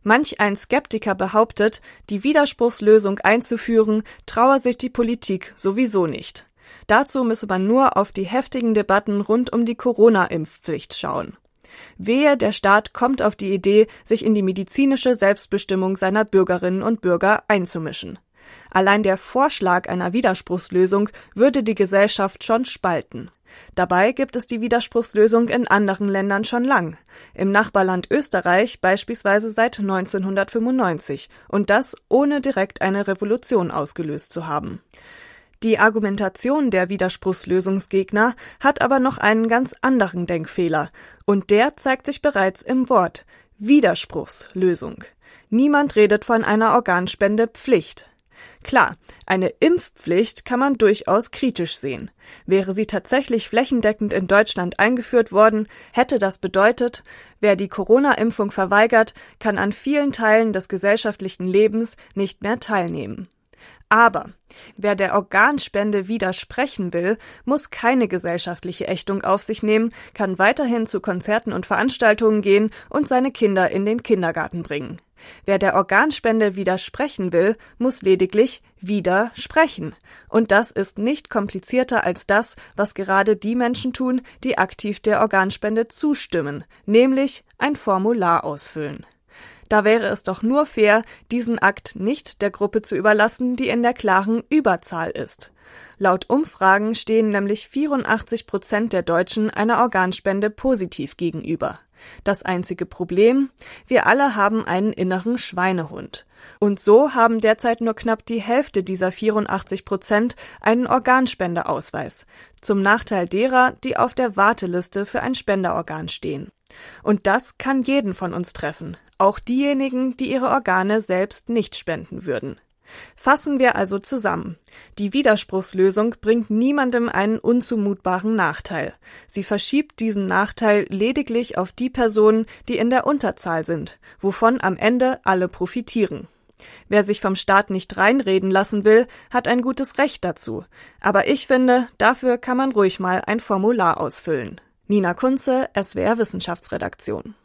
Manch ein Skeptiker behauptet, die Widerspruchslösung einzuführen, traue sich die Politik sowieso nicht. Dazu müsse man nur auf die heftigen Debatten rund um die Corona-Impfpflicht schauen. Wehe, der Staat kommt auf die Idee, sich in die medizinische Selbstbestimmung seiner Bürgerinnen und Bürger einzumischen. Allein der Vorschlag einer Widerspruchslösung würde die Gesellschaft schon spalten. Dabei gibt es die Widerspruchslösung in anderen Ländern schon lang. Im Nachbarland Österreich beispielsweise seit 1995 und das ohne direkt eine Revolution ausgelöst zu haben. Die Argumentation der Widerspruchslösungsgegner hat aber noch einen ganz anderen Denkfehler und der zeigt sich bereits im Wort Widerspruchslösung. Niemand redet von einer Organspendepflicht. Klar, eine Impfpflicht kann man durchaus kritisch sehen. Wäre sie tatsächlich flächendeckend in Deutschland eingeführt worden, hätte das bedeutet, wer die Corona-Impfung verweigert, kann an vielen Teilen des gesellschaftlichen Lebens nicht mehr teilnehmen. Aber wer der Organspende widersprechen will, muss keine gesellschaftliche Ächtung auf sich nehmen, kann weiterhin zu Konzerten und Veranstaltungen gehen und seine Kinder in den Kindergarten bringen. Wer der Organspende widersprechen will, muss lediglich widersprechen. Und das ist nicht komplizierter als das, was gerade die Menschen tun, die aktiv der Organspende zustimmen, nämlich ein Formular ausfüllen. Da wäre es doch nur fair, diesen Akt nicht der Gruppe zu überlassen, die in der klaren Überzahl ist. Laut Umfragen stehen nämlich 84% der Deutschen einer Organspende positiv gegenüber. Das einzige Problem: Wir alle haben einen inneren Schweinehund. Und so haben derzeit nur knapp die Hälfte dieser 84% einen Organspendeausweis, zum Nachteil derer, die auf der Warteliste für ein Spenderorgan stehen. Und das kann jeden von uns treffen, auch diejenigen, die ihre Organe selbst nicht spenden würden. Fassen wir also zusammen. Die Widerspruchslösung bringt niemandem einen unzumutbaren Nachteil. Sie verschiebt diesen Nachteil lediglich auf die Personen, die in der Unterzahl sind, wovon am Ende alle profitieren. Wer sich vom Staat nicht reinreden lassen will, hat ein gutes Recht dazu. Aber ich finde, dafür kann man ruhig mal ein Formular ausfüllen. Nina Kunze, SWR Wissenschaftsredaktion.